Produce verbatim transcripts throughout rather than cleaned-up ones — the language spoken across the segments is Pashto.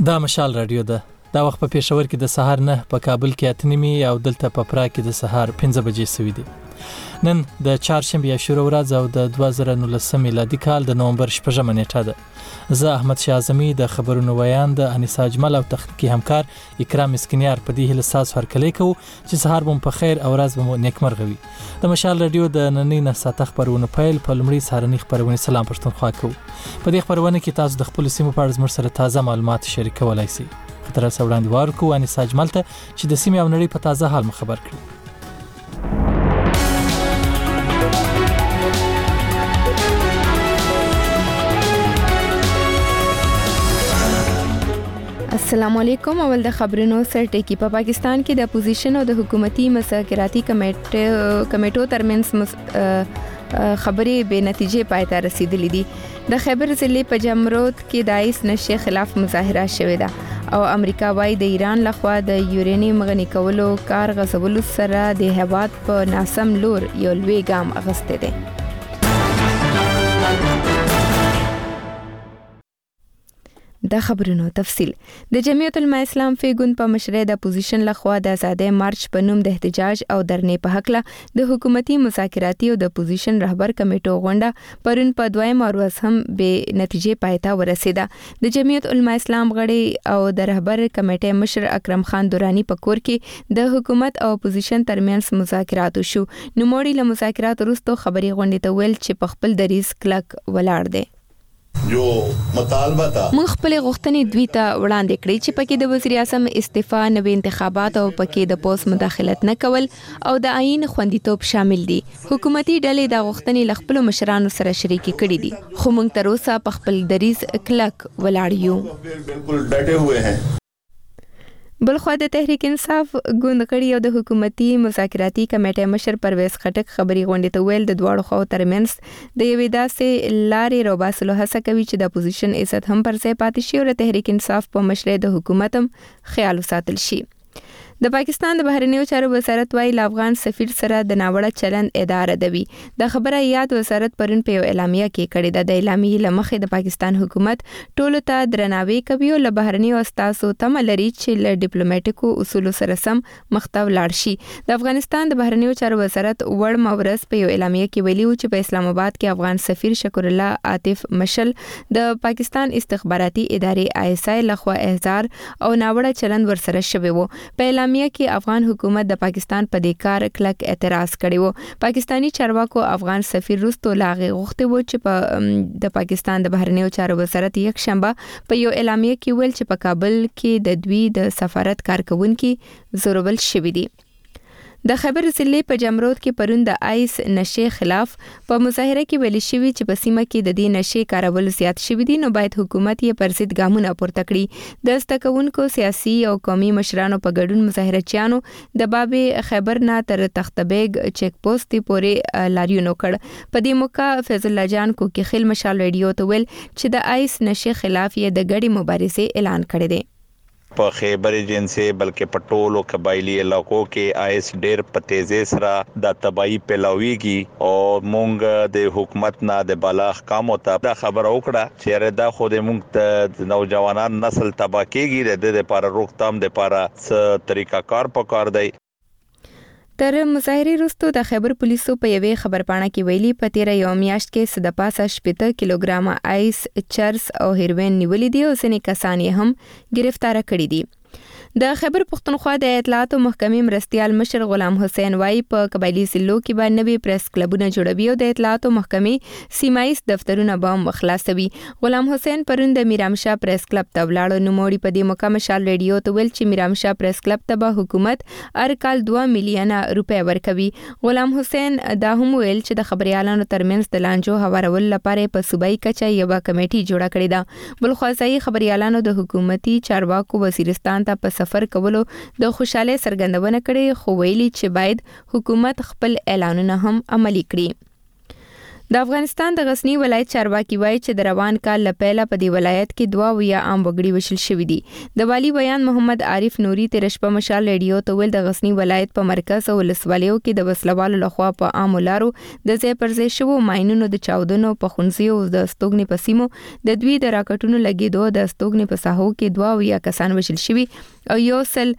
دا مشال رادیو ده. دا وخت په پېښور کې د سهار نه، په کابل کې اته نیمې او دلته په پراګ کې د سهار پنځه بجې سوي دي. نن د چهارشنبې شروع ورځ او د دوه زره نولسم میلادي کال د نومبر شپږمه نیټه ده. زه احمد شاه اعظمي د خبرونو ویاند انیسا اجمل او تخنیکی همکار اکرام اسکنیار په دې هیله ساس هرکلی کوو چې سهار بم په خیر او ورځ بم نیکمرغه وي. د مشال رادیو د نننۍ نساته خبرونه پیل په لومړي سهارنۍ خبرونه سلام پښتونخوا کوو. په دې خبرونه کې تاسو د خپل سیمو په اړه زموږ سره تازه معلومات شریکولای شئ. خطر سره وړاندې ورکو انیسا اجمل ته چې د سیمې او نړۍ په تازه حال خبر کړي. السلام علیکم. اول د خبرونو سر ټکی. په پاکستان کې د اپوزیشن او د حکومتي مذاکراتي کمیټو کمیټو ترمنځ خبرې به نتیجې پای ته رسیدلې دي. د خیبر ضلع په جمرود کې د آیس نشې خلاف مظاهره شوې ده او امریکا وايي د ایران لخوا د یورینیم غني کولو کار غځولو سره د هیواد په ناسم لور یو لوی ګام اخیستی دی. د خبرونو تفصیل. د جمعیت العلماء اسلام فی ګوند په مشرۍ د اپوزیشن لخوا د آزادۍ مارچ په نوم د احتجاج او درنې په حق له د حکومتي مذاکراتي او د اپوزیشن رهبر کمیټو غونډه پرون په دویم ورځ هم به نتیجې پای ته ورسېده. د جمعیت العلماء اسلام غړي او د رهبر کمیټې مشر اکرم خان دورانی په کور کې د حکومت او اپوزیشن ترمنځ مذاکرات وشو. نوموړي له مذاکرات وروسته خبري غونډې ته ویل چې په خپل دریځ کلک ولاړ دی. جو مطالبه تا موږ خپل غوښتنې دوی ته وړاندې کړې چې پکې د وزیر اعظم استعفا، نوې انتخابات او پکې د پوس مداخلت نه کول او د آئین خوندیتوب شامل دي. حکومتي ډلې د غوښتنې ل خپل مشرانو سره شریکي کړې دي، خو موږ تر اوسه په خپل دریځ کلک ولاړ یو. بالکل ډټه ہوئے ہیں. بلخوا د تحریک انصاف ګوند غړي او د حکومتي مذاکراتي کمیټې مشر پرویز خټک خبري غونډې ته ویل د دواړو خواو ترمنځ د یوې داسې لارې روباسلو هڅه کوي چې د اپوزیشن عزت هم پر ځای پاتې شي او د تحریک انصاف په مشرۍ د حکومت هم خیال وساتل شي. د پاکستان د بهرنیو چارو وزارت وايي له افغان سفیر سره د ناوړه چلند اداره دوي. د خبره یاد وزارت پرون په یو اعلامیه کې کړې ده. د اعلامیې له مخې د پاکستان حکومت ټولو ته درناوی کوي او له بهرنیو استازو تمه لري چې له ډیپلوماټیکو اصولو سره سم مخته ولاړ شي. د افغانستان د بهرنیو چارو وزارت وړ مورز په یو اعلامیه کې ویلي چې په اسلام آباد کې افغان سفیر شکر الله عاطف مشل د پاکستان استخباراتي ادارې آی ایس آی لخوا احضار او ناوړه چلند ورسره شوی وو. په کې افغان حکومت د پاکستان په دې کار کلک اعتراض کړی وو. پاکستانی چارواکو افغان سفیر رستو لاغي غوښتي وو چې په د پاکستان د بهرنیو چارو وزارت یک شنبه په یو اعلامیه کې ویل چې په کابل کې د دوی د سفارت کارکونکو زورول شوی دي. د خیبر ضلع په جمرود کې پرون د آیس نشې خلاف په مظاهره کې ویل شوی چې په سیمه کې د دې نشې کارول زیات شوی دي، نو باید حکومت یې پر ضد ګامونه پورته کړي. د استکونکو سیاسي او قومي مشرانو په ګډون مظاهرچیانو د باب خیبر نه تر تختبیگ چیک پوسټ پورې لاریون وکړ. په دې موقع فیض الله جان کو کې خل مشال ریډیو ته ویل چې د آیس نشې خلاف یې د ګډي مبارزې اعلان کړی دی. په خیبر ایجنسی بلکې پټولو قبایلی علاقو کې آیس ډیر په تیزی سره د تباہی پیلاویږي او مونږ د حکومت نه د بالاغ کام او ته خبر وکړه چې دا خو د مونږ د نوجوانان نسل تباہ کیږي د لپاره روکتام د لپاره څه طریقہ کار پکار دی. تر مظاهرې وروسته د خیبر پولیسو په یوې خبرپاڼه کې ویلي په تیره یو میاشت کې څه د پاسه شپږ کیلوګرامه آیس، چرس او هیروین نیولې دي او ځینې کسان یې هم گرفتار کړي دي. د خیبر پښتونخوا د اطلاعات محکمې مرستیال مشر غلام حسین وايي په قبایلی ضلعو کې به نوې پریس کلبونه جوړوي او د اطلاعات محکمې سیمایي دفترونه به خلاصوي. غلام حسین پرون د میرامشاه پریس کلب ته ولاړ. نوموړي په دې موقع مشال ریډیو ته ویل چې میرامشاه پریس کلب ته به حکومت هر کال دوه میلیونه روپۍ ورکوي. غلام حسین دا هم ویل چې د خبريالانو ترمنځ د لانجو هوارولو لپاره په صوبایي کچه یو کمیټه جوړه کړې ده. بل خاصي خبريالانو د حکومتي چارواکو وزیرستان ته په سفر کولو د خوشاله څرګندونه کړې، خو ویلي چې باید حکومت خپل اعلانونه هم عملي کړي. د افغانستان د غزنی ولایت چارواکي وایي چې د روان کال لپاره په دې ولایت کې دوه ویا عام وګړي وشل شوې دي. د والی بیان محمد عارف نوري تیر شپه مشال ریډیو ته ویل د غزنی ولایت په مرکز او ولسوالیو کې د وسلوالو لخوا په عام لارو د ځای پر ځای شوو ماينونو د چاودنو په خونځي او د استوګنې په سیمو د دوی د راکټونو لګیدو د استوګنې په ساحو کې دوه ویا کسان وشل شوي او یو سل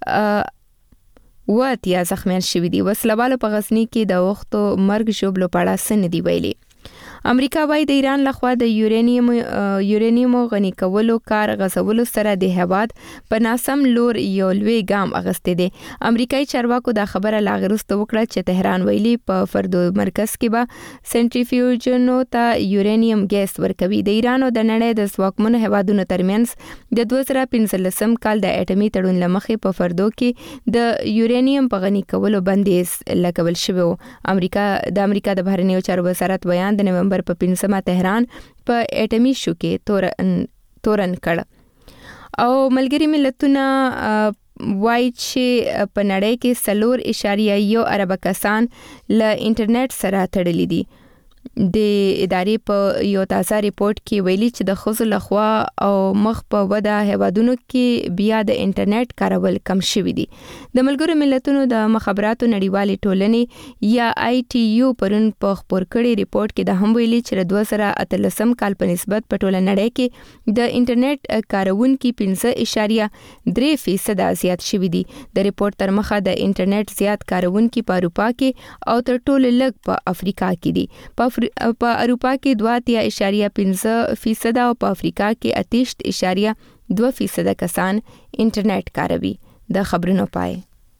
واتیا زخمیان شوي دي. وسلوالو په غزنی کې د وختو مرګ ژوبلو په اړه څه نه دی ویلي. امریکا وايي د ایران لخوا د یورانیم یورانیم غني کولو کار غزولو سره د هواد په ناسم لور یو لوی ګام اغستې دي. امریکایي چارواکو دا خبره لاغرسته وکړه چې تهران ویلي په فردو مرکز کې به سنټریفیوژونو ته یورانیم ګیس ورکوي. د ایران او د نړۍ د ځواکمنو هوادونو ترمنځ د دوه زره پنځلسم کال د اټومي تړون لمخې په فردو کې د یورانیم په غني کولو بندیز لګول شوی. امریکا د امریکا د بهرنیو چارو وزارت بیان د نومبر په پنځمه تهران په اټومي شو کې تورن تورن کړ او ملګری ملتونه وایي چې په نړۍ کې سلور اشاریه یو ارب کسان له انټرنیټ سره تړلي دي. د ادارې په یو تازه ریپورت کې ویلي چې د خزو لخوا او مخ په وده هوادونو کې بیا د انټرنیټ کارول کم شوي دي. د ملګرو ملتونو د مخابراتو نړیوالې ټولنې یا آی ټي یو پرون په خبر کړي ریپورت کې د هم ویلي چې د دوه زره اتلسم کال په نسبت په ټوله نړۍ کې د انټرنیټ کارونکو پنځه اشاریه درې فیصد زیات شوي دي. د ریپورت تر مخه د انټرنیټ زیات کارونکو په اروپا کې او تر ټولو لږ په افریقا کې دي. په په اروپا کې دوه اتیا اشاریه پنځه فیصد او په افریقا کې اتیشت اشاریه دوه فیصد کسان انټرنیټ کاروي. د خبرونو پای.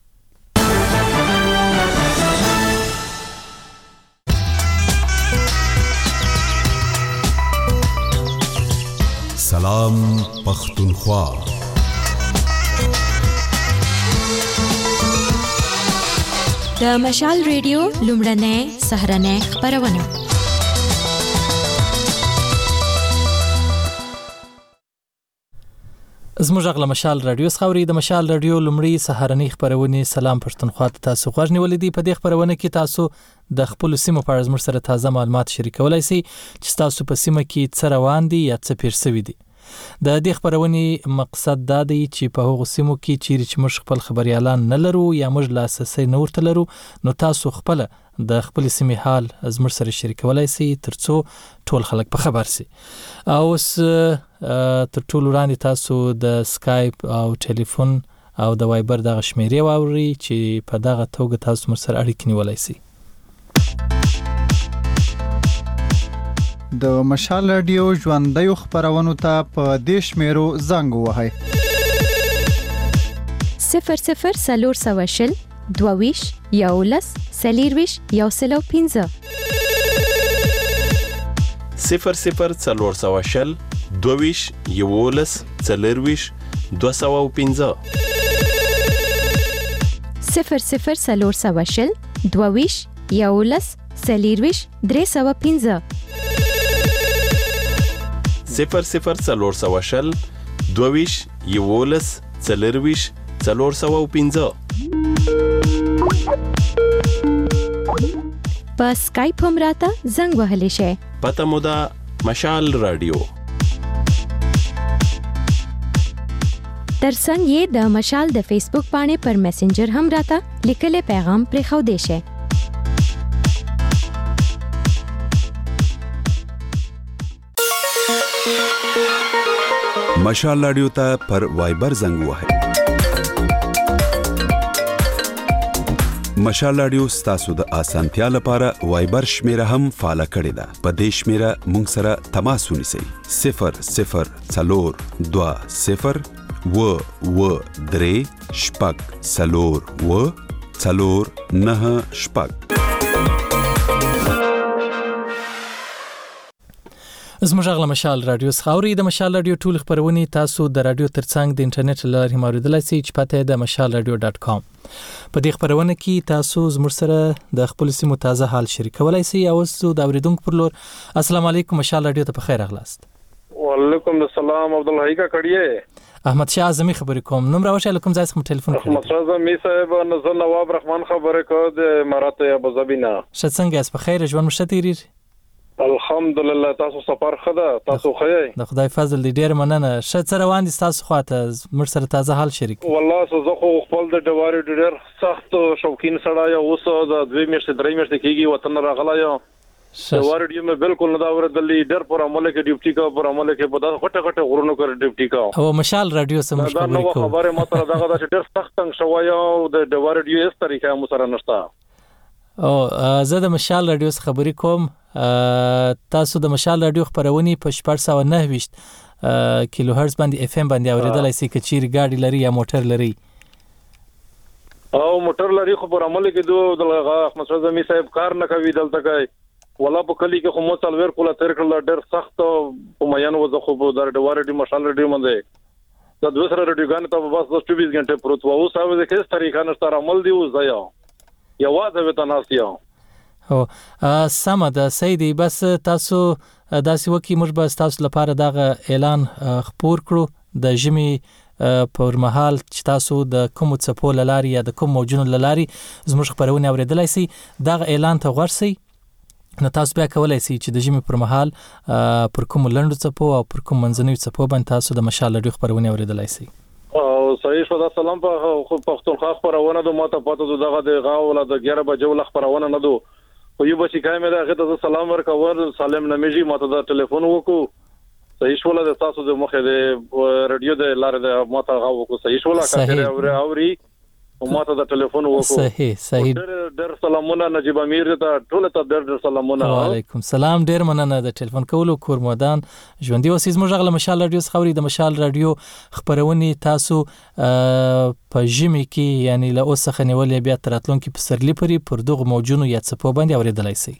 سلام پختونخوا. د مشال ریډیو لومړنۍ سهرنۍ خبرونه. زموږ غل مشال رادیو خوري د مشال رادیو لمړی سهارنی خبرونه. سلام پښتونخوا ته تاسو خوښ نیولې دي. په دې خبرونه کې تاسو د خپل سیمو په اړه زموږ سره تازه معلومات شریکولای شئ چې تاسو په سیمه کې څه روان دي یا څه پیر شوی دي. د دې خبرونه مقصد دا دی چې په هغو سیمو کې چیرې چې موږ خپل خبريالان نه لرو یا موږ لاسسي نه ورته لرو نو تاسو خپل د خپل سیمې حال زموږ سره شریکولای شئ ترڅو ټول خلک په خبر شي. او اوس تر ټولو وړاندې تاسو د سکایپ او ټلیفون او د وایبر دغه شمیرې واوري چې په دغه توګه تاسو موږ سره اړیکه نیولای شئ. د مشال رادیو ژوندۍ خبرونو ته په دې شمیرو زنګ ووهئ. صفر صفر سلور سواشل دوویش یولس سلیرویش یو سلو پینزه. صفر صفر سلور سواشل دوویش یولس سلیرویش دو سو پینزه. صفر صفر سلور سواشل دوویش یولس سلیرویش درې سو پینزه. صفر صفر سلور سواشل دوویش یولس سلیرویش سلور سو پینزه. په سکایپ هم راته زنګ وهلی شئ. پته مو ده مشال رادیو. ترڅنګ یې د مشال د فیسبوک باندې پر میسنجر هم راته لیکلي پیغام پرېښودی شئ. مشال رادیو ته پر وایبر زنګ وهئ. مشال رادیو ستاسو د اسانتیا لپاره وایبر شمیره هم فعال کړی ده. په دې شمیره مونږ سره تماس ونیسئ. صفر صفر څلور دوه صفر و و درې شپږ څلور و څلور نه شپږ. زموږ غل مشال رادیو خوري د مشال رادیو ټول خبرونه تاسو د رادیو ترڅنګ د انټرنیټ لارې موریدلای شئ چې پته د مشال رادیو ډاټ کام. په دې خبرونه کې تاسو زموږ سره د خپل سیمو تازه حال شریکولای شئ. او تاسو د اوریدونکو پر لور السلام علیکم مشال رادیو ته بخیر اغلاست. وعلیکم السلام عبدالحی کا کړیه. احمد شاه اعظمی خبرې کوم. نوم راوښه لکم ځای څخه ټلیفون کوم. احمد شاه اعظمی صاحب نظر نواب رحمان خبرې کو د امارات ابو ظبی نه. څنګه اس په خیر ژوند مشته تیری؟ الحمدلله تاسو سفر خدا تاسو خی د خدای فضل دې ډیر مننه. ش سره روان دي تاسو خواته مر سره تازه حال شریک. والله سو زه خو خپل د ډواري ډیر سخت شوقین سره یا اوس د دوی میاشتې درې میاشتې کېږي وطن راغلا یو ډواري ډیم بالکل نه دا ورته ډیر پر عمل کې ډیوټي کا پر عمل کې په دغه غټه غټه غرونو کې ډیوټي کا او مشال رادیو سم خبرې کوي خبره ماته دغه د ډیر سخت څنګه شوی او د ډواري ډیو اس طریقې مو سره نشته. او زه د مشال رادیو څخه خبرې کوم. تاسو د مشال رادیو خبرونه په شپږ سوه نهه ویشت کیلو هرتز باندې اف ام باندې اوریدلای شئ کچیر ګاډي لري یا موټر لري. او موټر لري خو پر عمل کې دوه دغه احمد شاه زمي صاحب کار نه کوي دلته کوي ولا په کلی کې خو مو څلور کوله تر کړل ډېر سخت په میان وځ خو د ډوار ډي مشال رادیو باندې د دوسر رادیو غان ته بس چوبیس غنټه پروت وو او ساوي د کیس طریقه نشته عمل دی وځي یا واده وته ناسیو. او سم د سیدی بس تاسو داسې وکی موږ به تاسو لپاره دغه اعلان خپور کړو د جمی پر مهال چې تاسو د کوم څپو لاري یا د کوم موجونو لاري زموږ خبرونه اوریدلای شئ دغه اعلان ته ورسئ نو تاسو بیا کولای شئ چې د جمی پر مهال پر کوم لندو څپو او پر کوم منځنوي څپو باندې تاسو د مشال لري خبرونه اوریدلای شئ. او صحیح شو دا سلام په پښتونخوا خبرونه د ماته پته دغه د غاوله د اګیاره بجو خبرونه نه دو خو یو بچی کای مې دا غته ته سلام ورکور سالم نمیجی ماته دا ټلیفون وکړو صحیح شو له تاسو د مخه د رادیو د لار د ماته غاو وکړو صحیح شو لا کړه اوري اوري او ماته د ټلیفون وکړو صحیح صحیح ډېر سلامونه نجيب امیر ته ټول ته ډېر سلامونه. وعلیکم سلام ډېر مننه د ټلیفون کولو کور مودان ژوندۍ اوسې زموږ غل مشال رادیو خبري د مشال رادیو خبرونه تاسو په جمی کې یعنی له اوس څخه نیولې بیا تراتلون کې په سرلی پري پر دغه موجونو یا څپو باندې اوریدلای شئ.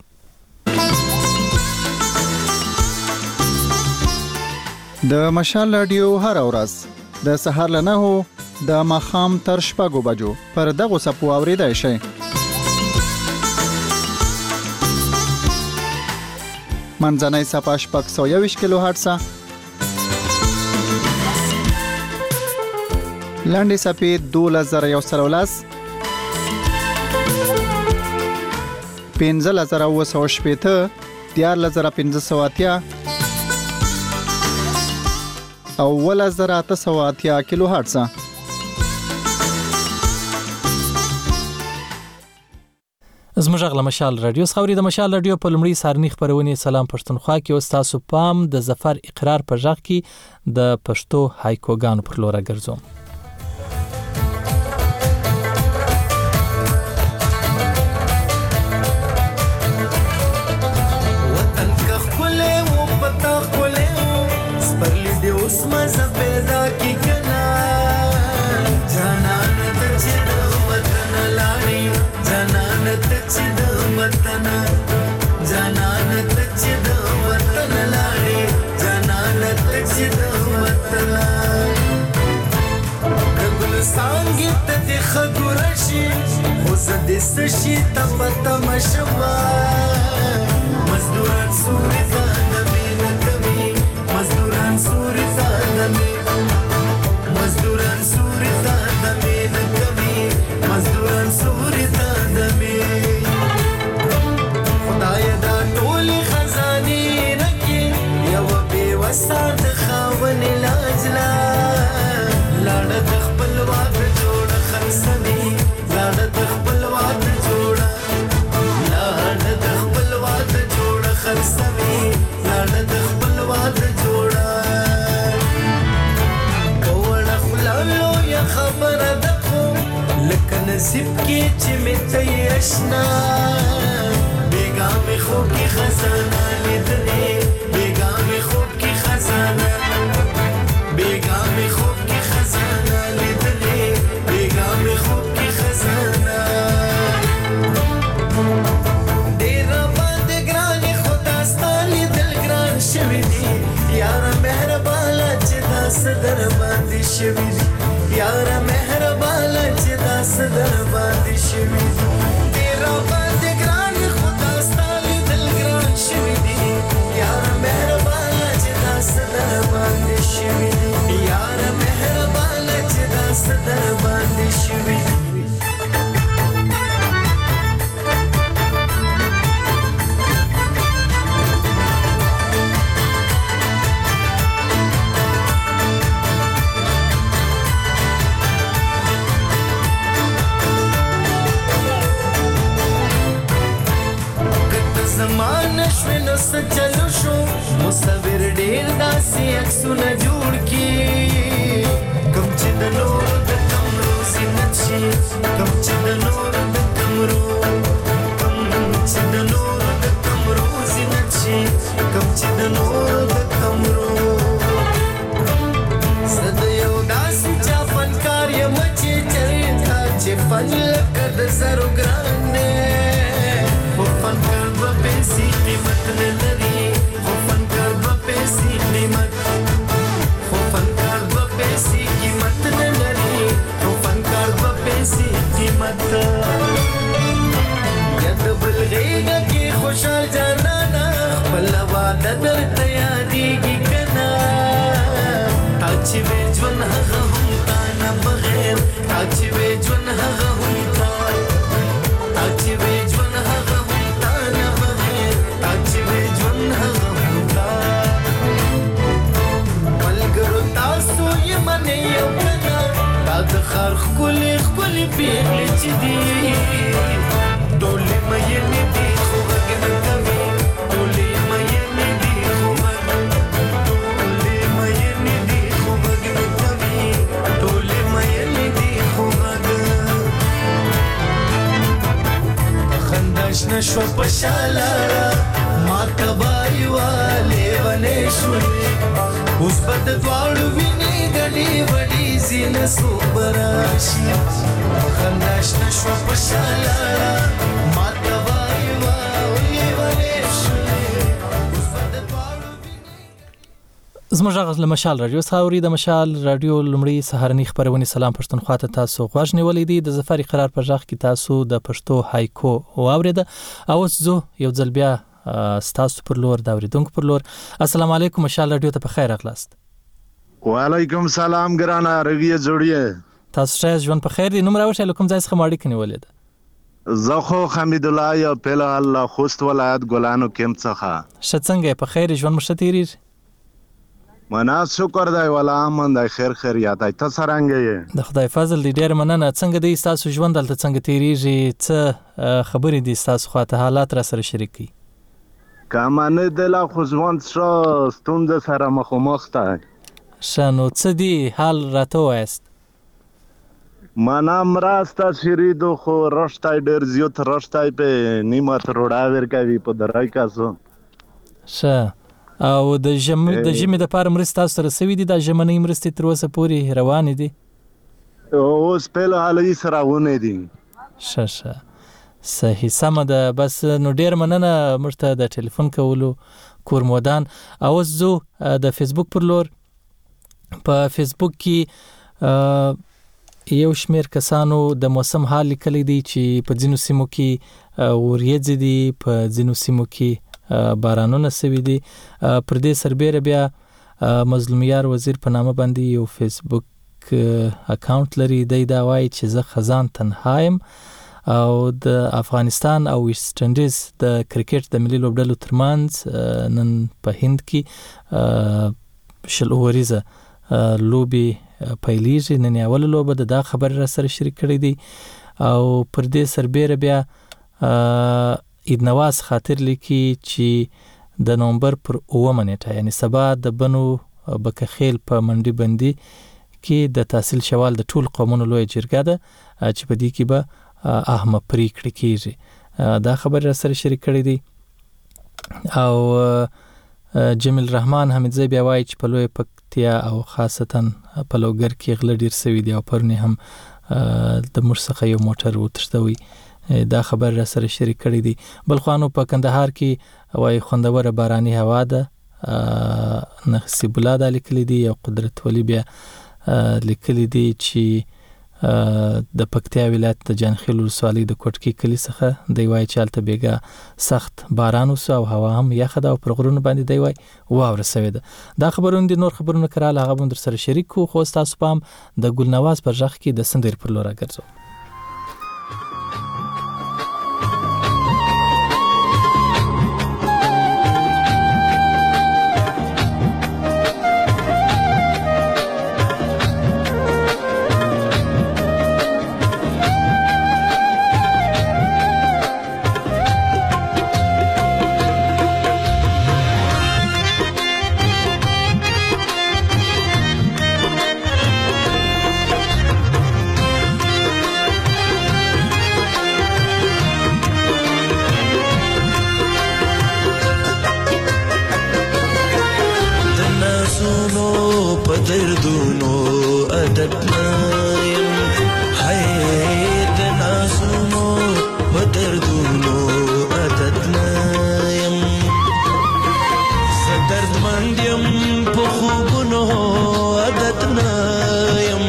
د مشال رادیو هر ورځ د سهار له نهو د ماخام تر شپږو بجو پر دغه سپو اوریدای شئ. منځنۍ صفحه شپږ سوه یوویشت کیلو هرتز لاندې صفحې دولس زره یو سل ولس پنځلس زره اوه سوه شپېته دیارلس زره پنځه سوه اتیا او اوولس زره اته سوه اتیا کیلو هرتز. زموږ غل مشال رادیو خبري د مشال رادیو په لمړی سارنی خبرونه سلام پښتونخوا کې او تاسو پام د ظفر اقرار په ځخ کې د پښتو هایکوګانو پر لور ګرځوم. وطن کا خله و پتا خله سپرلی دی اوس مزه پیدا کی کنا جانان د چې وطن لاري جانان د چې وطن جانان د چې وطن لاري جانان د چې وطن کګل سانګ ته خګورشي اوس د سشي تپت مشوا مزدوران سوري زانمي نکمي مزدوران سوري زانمي مزدوران سوري زانمي نکمي مزدوران سوري زانمي خدای دا ټول خزاني رکي یو به وسات خاون لاجلا لاړه د خپل واک جوړ خرسني لاړه د خپل واک جوړ لاړه د خپل واک جوړ خرسني لاړه د خپل واک جوړ کوړه خلالو یا خبره دکو لکه نصیب کې چې مې ته آشنا بیگا مې خوب کې خزانه لیدلې بیگا مې خوب کې خزانه بیگا مې خوب کې خزانه لیدلې بیگا مې خوب کې خزانه ډېر باندې ګران خدا ستالي دل ګران شوی دی یار مهربانه چې داس در باندې شوی دی یار مهربانه چې داس در باندې شوی دی ډېر باندې ګران خدا ستالي دل ګران شوی دی یار مهربانه چې داس در باندې شوی دی یار مهربانه چې داس در باندې شوی دی. چلو شو مصور ډیر داسې عکسونه جوړ کی کم چې د نور د کمرو زینت شي کم چې د نور د کمرو کم چې د نور د کمرو زینت شي کم چې د نور د کمرو زده یو داسې چا فنکار یم چې چرتا چې فن لکه د زرو ګران دی خو فنکار به پیسې قیمت نه لري خو فنکار به پیسې قیمت خو فنکار به پیسې قیمت نه لري خو فنکار به پیسې قیمت یا د بل غېږه کې خوشحال جانانه خپل واده درته یادېږي که نه تا چې وې ژوند هغه هم تا نه بغیر تا چې وې ژوند هغه هم تا تا چې وې ژوند هغه هم تا نه بغیر تا چې وې ژوند هغه هم تا ملګرو تاسو یې منې یو که نه دا د ښار ښکلې ښکلې پېغلې چې دي ټولې مینې دي خو غږ نه کوي ټولې مینې دي خو غږ ټولې مینې دي خو غږ نه کوي ټولې مینې دي خو غږ په خندا شنه شوه په شاله ما تبه یوه لیونۍ شولې اوس به د دواړو وینې ګډې وډې ځینه څوک به راشي په خندا شنه شوه په شاله ما تبه یوه لیونۍ شولې اوس به د دواړو زموږ غږ له مشال رادیو څخه اوري د مشال رادیو لومړی سهارنۍ خپرونې سلام پښتونخوا ته تاسو غوږ نیولی دی د ظفر قرار په غږ کې تاسو د پښتو هایکو واورېده او اوس زه یو ځل بیا ستاسو پر لور د اورېدونکو پر لور السلام علیکم مشال رادیو ته په خیر راغلاست وعلیکم سلام ګرانه رویه جوړیه تاسو ښه ژوند په خیر دی نوم راوښیه له کوم ځای څخه مو اړیکه نیولې ده زه خو حمید الله یم فلحال له خوست ولایت ګلانو کمپ څخه ښه څنګه یې په خیر ژوند مو ښه تېرېږي منا شکر دی ولا امن دی خیر خیریت دی ته څرنګه یې د خدای فضل دی ډېره مننه څنګه دی ستاسو ژوند دلته څنګه تېرېږي څه خبرې دي ستاسو خواته حالات را سره شریک کړي که منې دی لا خو ژوند ښه ستونزه سره مخامخ دی ښه نو څه دي حال راته ووایاست منا مرسته شریدو خو رشتی ډېر زیات رشتی پې نیمه تروړه ورکوي په درې کسو ښه او د ژمي د ژمي دپاره مرستې تاسو سره سوي دي دا ژمنۍ مرستې تر اوسه پورې روانې دي اوس فلحال یې سره ونې دي ښه ښه صحیح سمه ده بس نو ډېر مننه موږ ته د ټلیفون کولو کورمودان او اوس ځو د فیسبوک پر لور په فیسبوک کې یو شمېر کسانو د موسم حال لیکلی دی چې په ځینو سیمو کې وریځې دي په ځینو سیمو کې بارانونه سوي دي پر دې سربیره بیا مظلومیار وزیر په نامه باندې یو فیسبوک اکاونټ لري دی دا وایي چې زه خزان تنها یم او د افغانستان او ویسټ انډیز د کرکټ د ملي لوبډلو ترمنځ نن په هند کې شل اووریزه لوبې پیلیږي نن یې اوله لوبه ده دا خبرې را سره شریک کړی دی او پر دې سربیره بیا عید نواز خاطر لیکي چې د نومبر پر اوومه نیټه یعنی سبا د بنو بکخیل په منډي بندي کې د تحصیل شوال د ټول قومونو لویه جرګه ده چې په دې کې به اهمه پریکړې کېږي دا خبرې را سره شریک کړی دی او جمیل رحمان حمیدزی بیا وایي چې په لویه پکتیا او خاصتا په لوګر کې غله ډېر سوي دي او پرونې هم د موږ څخه یو موټر وتښتوی دا خبر را سره شریک کړی دی بل خوانو په کندهار کې وایي خوندوره باراني هوا ده نصیب الله دا لیکلی دی او قدرت ولی بیا لیکلی دی چې د پکتیا ولایت د جانخیل ولسوالۍ د کوټکي کلي څخه دی وایي چې هلته بیګا سخت باران وسو او هوا هم یخه ده او پر غرونو باندې دی وایي واوره سوې ده دا خبرونه دي نور خبرونه کراله هغه به در سره شریک کړو خو ستاسو پام د ګلنواز پر غږ کې د سندرې پر لور راګرځو عادت نایم هاي د نازونو په دردونو عادت نایم زه دردمند یم په خوبونو عادت نایم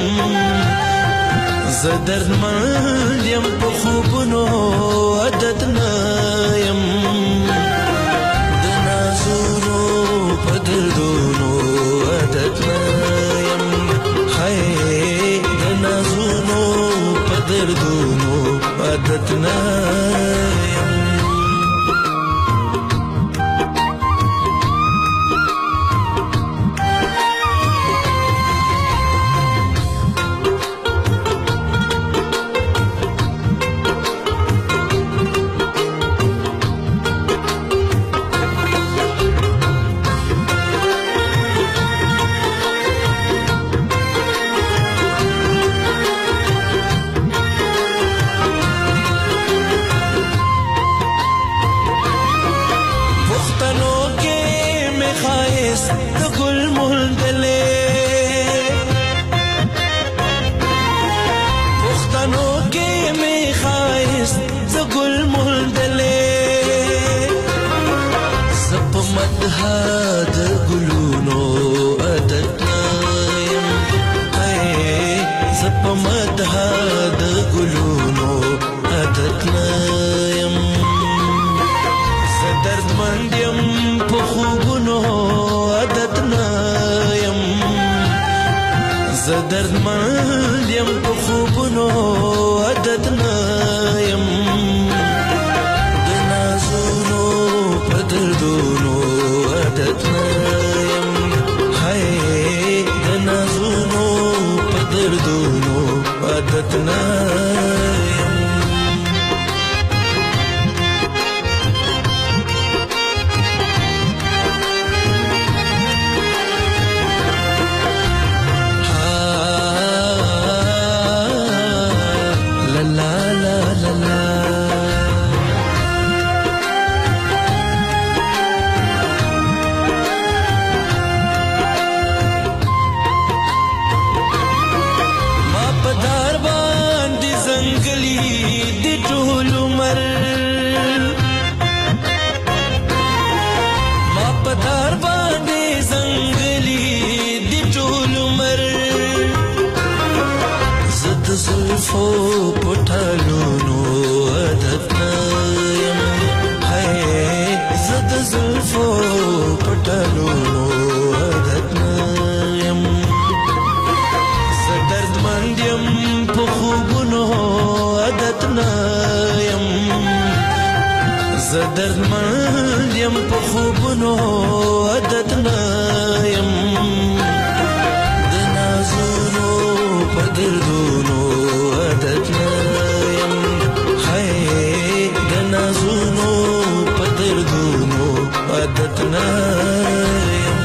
زه دردمند یم په خوبونو عادت نایم د نازونو په دردونو عادت نایم هاي د نازونو په دردونو عادت نایم هاد ګلونو عادت نایم هاي زپ مد هاد ګلونو عادت نایم زه دردمند یم په خوبونو عادت نایم زه دردمند یم په خوبونو عادت نایم د نازونو په دردونو عادت نایم هاي د نازونو په دردونو عادت نایم زلفو پټالونو عادت نایم هاي زد زلفو پټالونو عادت نایم زه دردمند یم په خوبونو عادت نایم زه دردمند یم په خوبونو عادت نایم د نازونو په دردونو عادت نایم هاي د نازونو په دردونو عادت نایم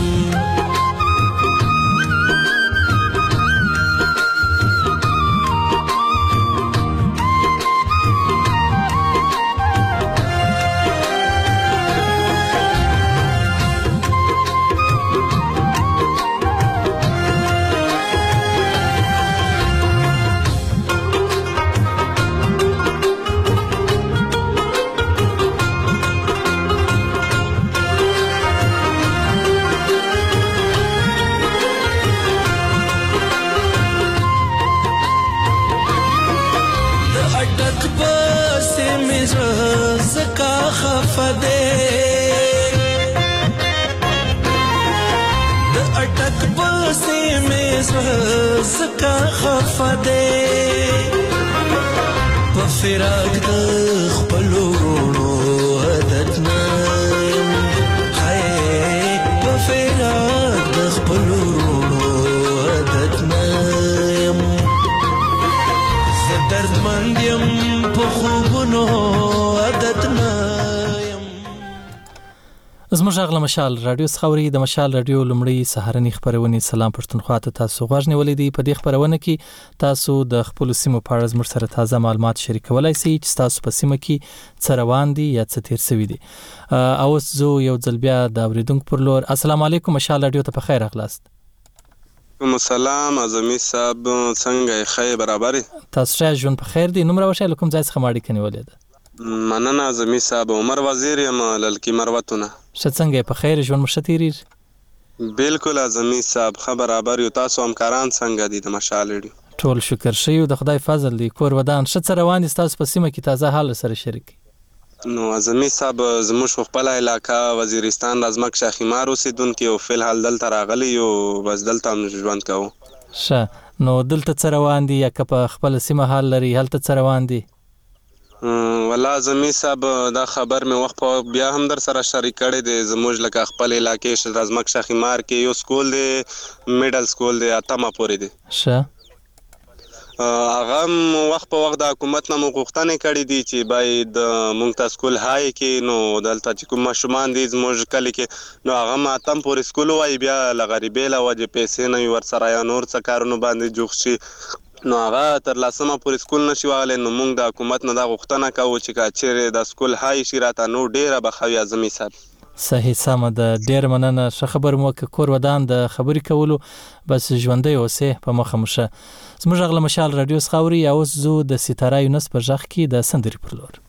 زکا خفده په فراق د خپل ورونو عادت نایم هاي په فراق د خپل ورونو عادت نایم زه دردمند یم په خوبونو عادت نایم. زموږ غږ له مشال رادیو څخه اوري. د مشال رادیو لومړی سهارنی خبرونه سلام پښتونخوا ته تاسو غوښ نیولې دي. په دې خبرونه کې تاسو د خپل سیمو په اړه زموږ سره تازه معلومات شریکولای شئ چې تاسو په سیمه کې څه روان دي یا څه تیر شوی دي. او زه یو ځل بیا د اوریدونکو پر لور السلام علیکم مشال رادیو ته په خیر اغلاست. وعلیکم السلام اعظمي صاحب څنګه ښه برابرې تاسو ښه ژوند په خیر دی. نوم راوښیه له کوم ځای څخه اړیکه نیولې ده؟ مننه اعظمي صاحب عمر وزیر یم للکي مروتونه. ښه څنګه یې په خیر ژوند مو ښه تېرېږي؟ بالکل اعظمي صاحب ښه برابر یو. تاسو همکاران څنګه دي د مشال ریډیو؟ ټول شکر ښه یو د خدای فضل دی. کور ودان ښه څه روان دي ستاسو په سیمه کې؟ تازه حال سره شریک کړئ. نو اعظمي صاحب زموږ په خپله علاقه وزیرستان د ځمک شاخیمار اوسېدونکي او فلحال دلته راغلي یو، بس دلته هم ژوند کوو. ښه نو دلته څه روان دي یا که په خپله سیمه حال لري هلته څه روان دي؟ والله اعظمي صاحب دا خبر مې وخت په بیا هم در سره شریک کړی دی. زموږ لکه خپل علاقې د ځمک شاخیمار کې یو سکول دی، میډل سکول دی، اتمه پورې دی. ښه هغه وخت په وخت د حکومت نه مو غوښتنې کړي دي چې باید موږ ته سکول های کې، نو دلته چې کوم ماشومان دي زموږ کلي کې نو هغه هم اتم پورې سکول وایي، بیا له غریبۍ له وجې پیسې نه وي ورسره یا نور څه کارونو باندې جوخ شي، نو هغه تر لسمه پورې سکول نشي وغلی. نو موږ د حکومت نه دا غوښتنه کوو چې که چیرې د سکول های شي راته نو ډېره به ښه وي اعظمي صاحب. صحیح سمه ده، ډېره مننه. ښه خبر مو وکړه. کور ودان د خبرې کولو بس ژوندی اوسې په مخه مو ښه. زموږ غږ له مشال راډیو څخه اوري. یا اوس زو د ستاره یونس په غږ کې د سندرې پر لور.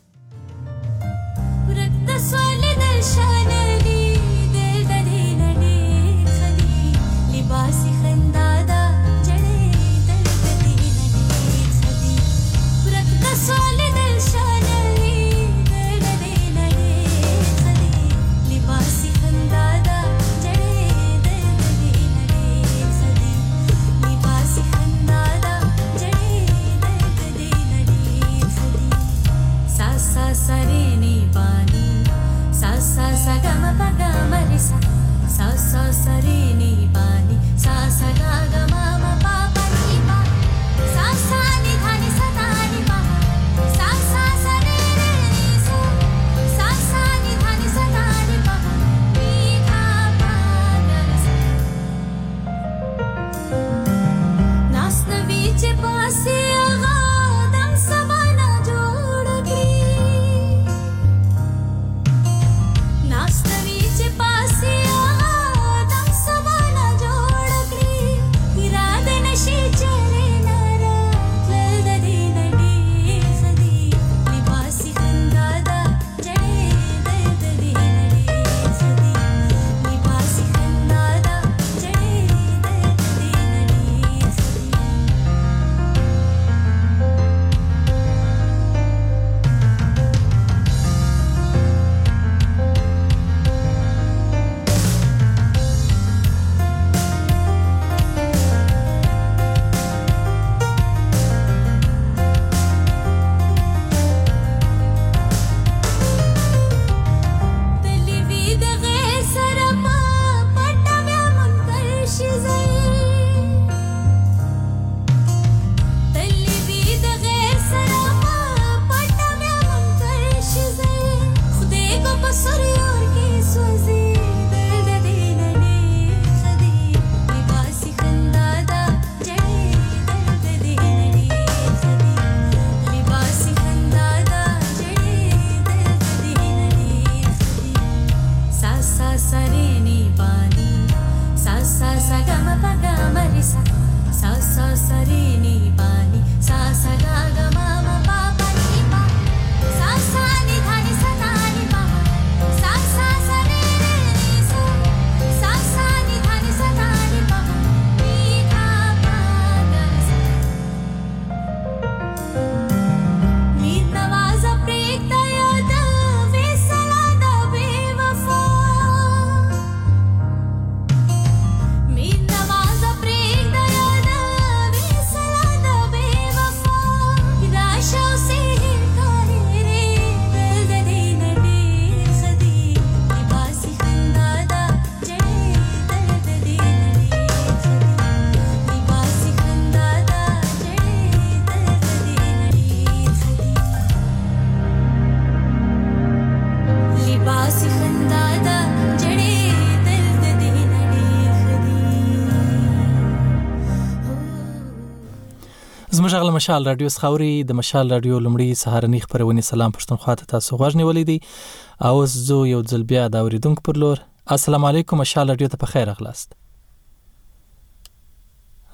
زموږ غږ له مشال راډیو څخه اوري. د مشال راډیو لومړی سهارنۍ خپرونې سلام پښتونخوا ته تاسو غوږ نیولی دی. او اوس زه یو ځل بیا د اورېدونکو پر لور. السلام علیکم، مشال راډیو ته په خیر راغلاست.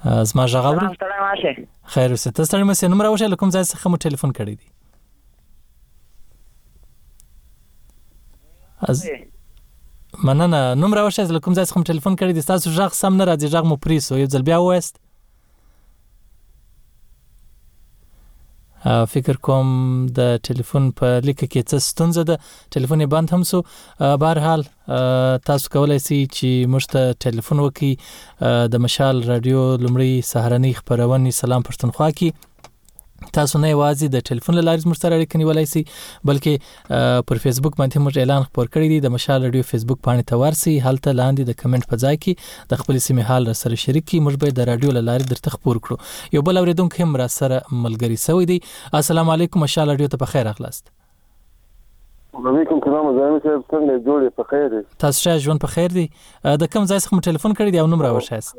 زما غږ اوري؟ خیر اوسه. تاسو ستړي مشه نوم راوښه لکم ځای څخه مو ټلیفون کړی دی. از مننه نوم راوښه لکم ځای څخه مو ټلیفون کړی دی. تاسو غږ سم نه راځي، غږ مو پریسو یو ځل بیا وایست. فکر کوم د ټلیفون په لیکه کې څه ستونزه ده، ټلیفون یې بند هم سو. بهر حال تاسو کولای شئ چې موږ ته ټلیفون وکړئ د مشال رادیو لومړی سهارنۍ خپرونې سلام پښتونخوا کې. تاسو نه یوازې د ټلیفون له لارې موږ سره اړیکه نیولای شئ بلکې پر فیسبوک باندې موږ اعلان خپور کړی دی. د مشال رادیو فیسبوک باندې ته ورسئ، هلته لاندې د کمنټ په ځای کې د خپل سیمې حال را سره شریک کړئ. موږ به د رادیو له لارې درته خپور کړو. یو بل اوریدونکو هم را سره ملګری شوی دی. السلام علیکم، مشال رادیو ته په خیر راغلاست. وعلیکم السلام، زایم صاحب څنګه جوړې په خیر دي؟ تاسو ښه ژوند په خیر دی؟ د کوم ځای څخه مو ټلیفون کړی دی او نوم راوښایست؟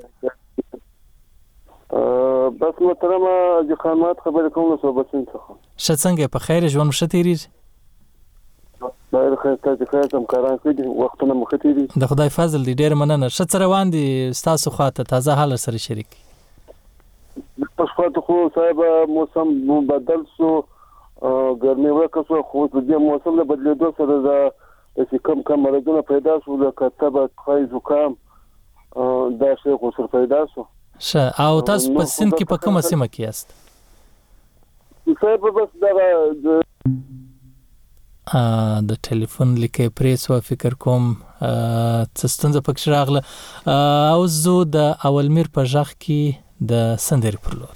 بس محترمه حاجي خانمات خبرې کوم نو صوبتین څخه. ښه څنګه په خیر ژوند ښه تیریږي؟ خیر خیر تاسو خیر تم کاران کړي وختونه مخ تیری. د خدای فضل دی، ډیر مننه. ښه څه روان دي تاسو خواته؟ تازه حال سره شریک. په خواته خو صاحب موسم بدل سو، ګرمي وکړه خو د دې موسم له بدلیدو سره د کم کم مرضونه پیدا شو، لکه تبه، خای، زکام، دا شی خو سر پیدا شو. ښه، او تاسو په سند کې په کومه سیمه کې یاست؟ صاحب بس دا د ټلیفون لیکه پریسو فکر کوم څه ستونزه پکې راغله. او زه د اولمیر په ژغ کې د سندرې پر لور.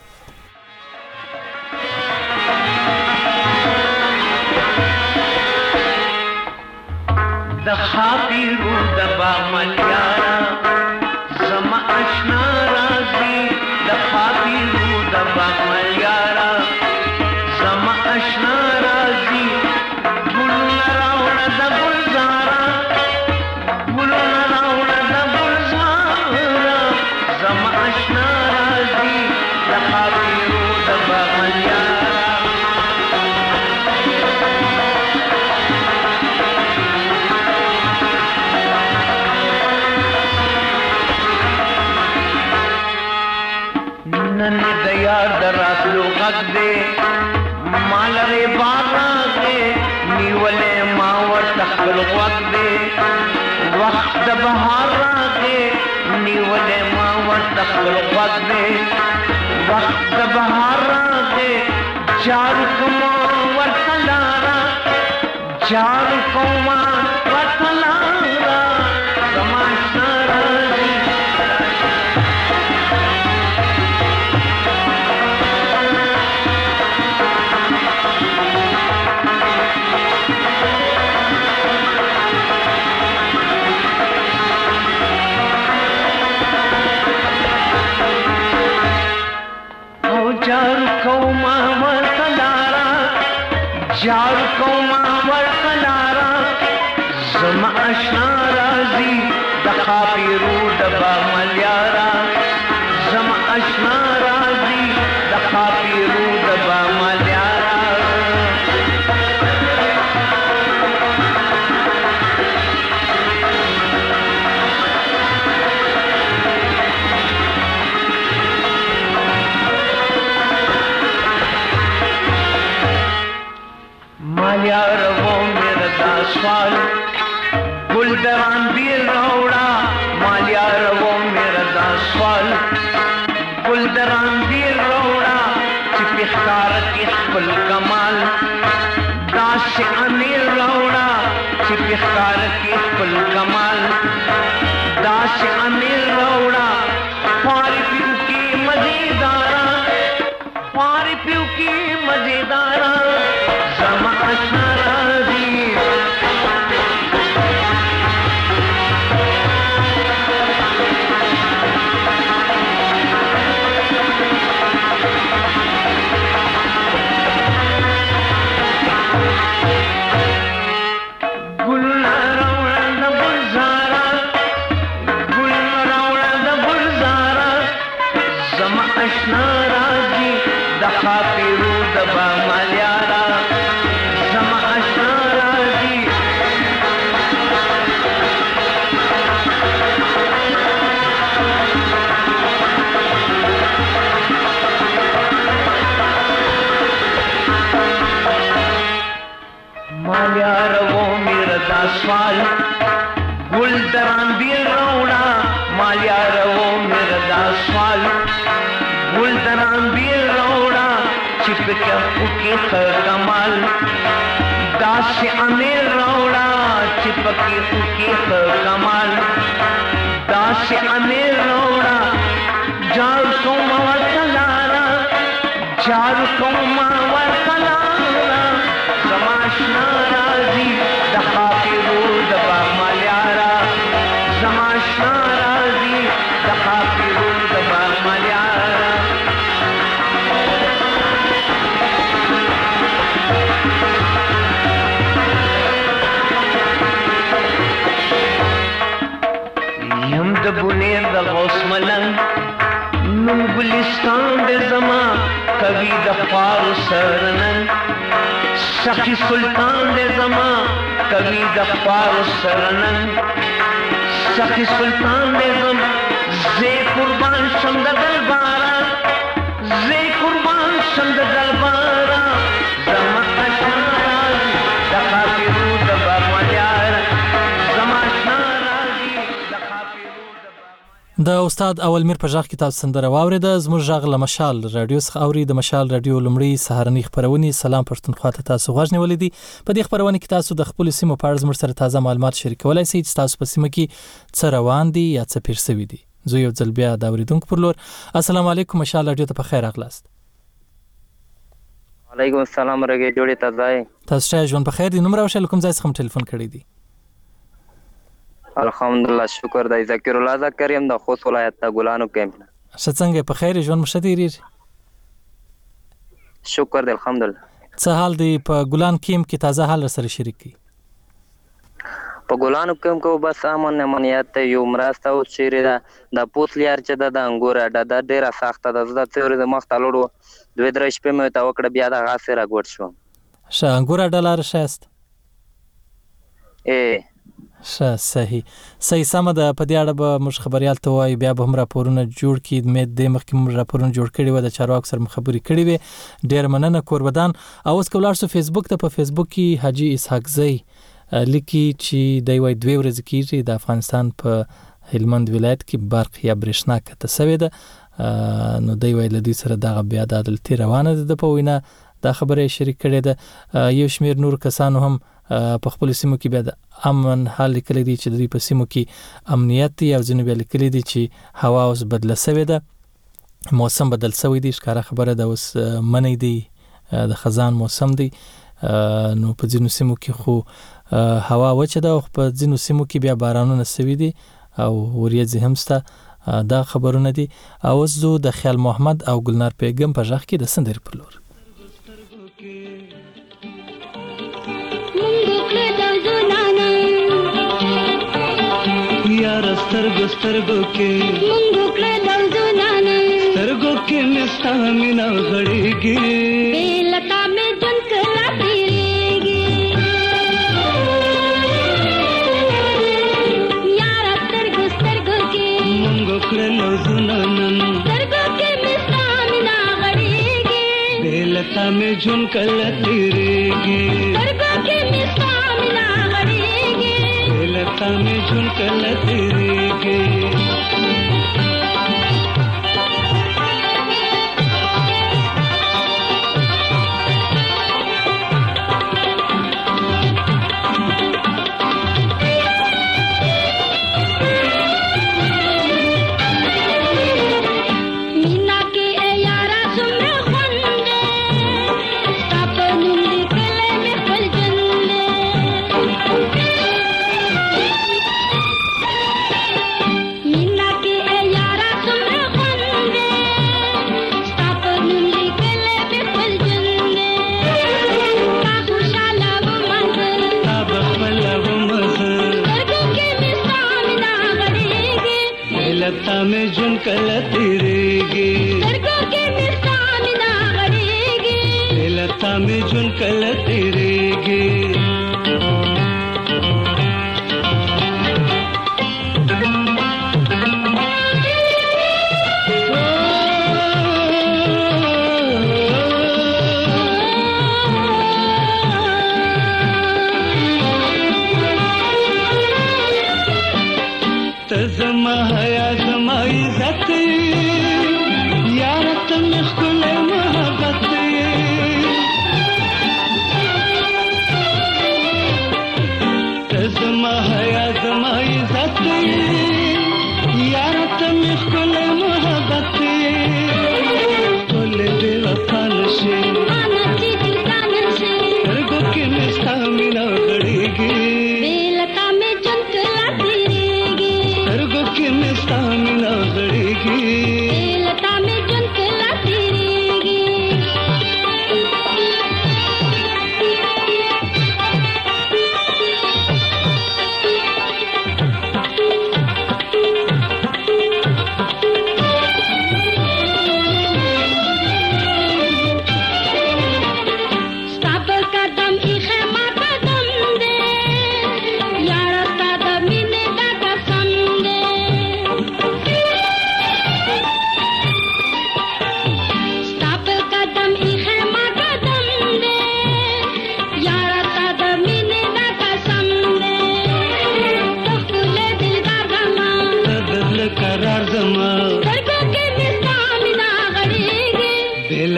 د خاطرو د باغمن یارا زما آشنا راځي، د خاطرو د باغمن یارا زما آشنا راځي. ګلونه راوړه د ګلزارا، ګلونه راوړه د ګلزارا زما آشنا راځي، د خاطرو د باغمن یارا. نن د یار دراتلو غږ دی، مال ری باغ دی نیولې ما ورته خپل غوږ دی. وخت د بهار راغی نیولې ما ورته خپل غوږ دی. وخت د بهار راغی جارو کوما ورته لارا، جارو کوما ورته لارا زما آشنا راځي. جارو کوما ورقلارا، جارو کوما ورقلارا زما آشنا راځي، د خاطرو د باغمن یارا زما آشنا راځي، د خاطرو د باغمن یارا. مالیار وہ میرا داسوال گل دران بیر روڑا، مالیار وہ میرا داسوال گل دران بیر روڑا چی پخکار کی خپل کمال داس امیر روڑا چی پخکار کی خپل کمال داس امیر روڑا. پاری پیو کی مزیدارا، پاری پیو کی مزیدارا زما آشنا راځي. ګلونه راوړه د ګلزارا، ګلونه راوړه د ګلزارا زما آشنا راځي، د خاطرو د باغمن یارا زما آشنا راځي. زامبیل روڑا چپکا پکی کمال داس امیر روڑا چپکی پکی کمال داس امیر روڑا جار کو مور کلارا جار کو مور کلارا زماشنا رازی دخاقی رو دبا مالیارا زماشنا رازی دخاقی رو دبا مالیارا یم د بونیر د غوث ملنگ نم گلستان د زما کبھی د خوار سرنن سخی سلطان د زما کبھی د خوار سرنن سخی سلطان د زما زی قربان شم د دلبارا زی قربان شم د دلبارا زما اشنا د خاطرو د برمجار زما اشنا د استاد اول میر په ژغ کې تاسو سندره واوریده. زموږ ژغ له مشال رادیو څخه اوري. د مشال رادیو لومړی سهارنۍ خبرونه سلام پښتونخوا ته تاسو غوښ نیولې دي. په دې خبرونه کې تاسو د خپل سیمو په اړه زموږ سره تازه معلومات شریکولای شئ چې تاسو په سیمه کې څه روان دي یا څه پیر شوي دي. زه یو ځل بیا د اوریدونکو پر لور السلام علیکم مشال رادیو ته په خیر راغلاست. وعلیکم السلام رګې جوړې تازه تاسو ته ژوند په خیر دي. نوم راوښه کوم ځای څخه ټلیفون کړی دی؟ الحمدلله شکر دی. ذکر الله ذکر یم د خوست ولایت د ګلانو کیمپ. څه څنګه په خیر ژوند مشتریری؟ شکر دی الحمدلله. څه حال دی په ګلان کیمپ کې؟ تازه حال سره شریک کی. په ګلانو کیمپ کې بس امن امنیت یو مرسته او چیرې دا د پوتلیار چې د انګور د د ډیره سخته د زړه تیوري د مخ تلړو دوه درې شپې مې تا وکړه بیا د غاسه راګوت شو. ش انګور ډالر شاست ا ش صحیح صحیح سم ده. په دې اړه به موږ خبريال ته وایي بیا به هم راپورونه جوړ کړي. مې د مخکې موږ راپورونه جوړ کړي و د چارواکو سره مخابري کړي وي. ډېر مننه کوربدان. او اوس کولار سو فیسبوک ته په فیسبوک کې حاجی اسحاق زئی لیکي چې د وای دوه ورځې کېږي د افغانستان په هلمند ولایت کې برق یا برېښنا کته سوي ده. نو دی وای لدی سره دغه بیا د عدالت روانه ده په وینا دا خبره شریک کړي ده. یو شمیر نور کسانو هم په خپل سیمو کې بیا د امن حال لیکلي دي چې د دې په سیمو کې امنیت دی او ځینې بیا لیکلي دي چې هوا اوس بدله شوې ده، موسم بدل شوی دی. ښکاره خبره ده اوس منی دی د خزان موسم دی. نو په ځینو سیمو کې خو هوا وچه ده او په ځینو سیمو کې بیا بارانونه شوي دي او وریځې هم شته. دا خبرونه دي. او زه د خیال محمد او ګلنار پیغام په ژغ کې د سندرې پر لور यार स्तरगो स्तरगो के मुंगो के दौजुनाने स्तरगो के मिस्ता मिना घड़ेगी बेलता में जुनकला तेरेगी यार स्तरगो स्तरगो के मुंगो के दौजुनाने स्तरगो के मिस्ता मिना घड़ेगी बेलता में जुनकला तेरेगी स्तरगो के मिस्ता मिना घड़ेगी बेलता में जुनकला तेरेगी में जुनकला तेरेगी सरगो के मिस्ता मिना गड़ेगी लता में जुनकला तेरेगी तज़मा हया ज़मा इज़्ज़त यार तुम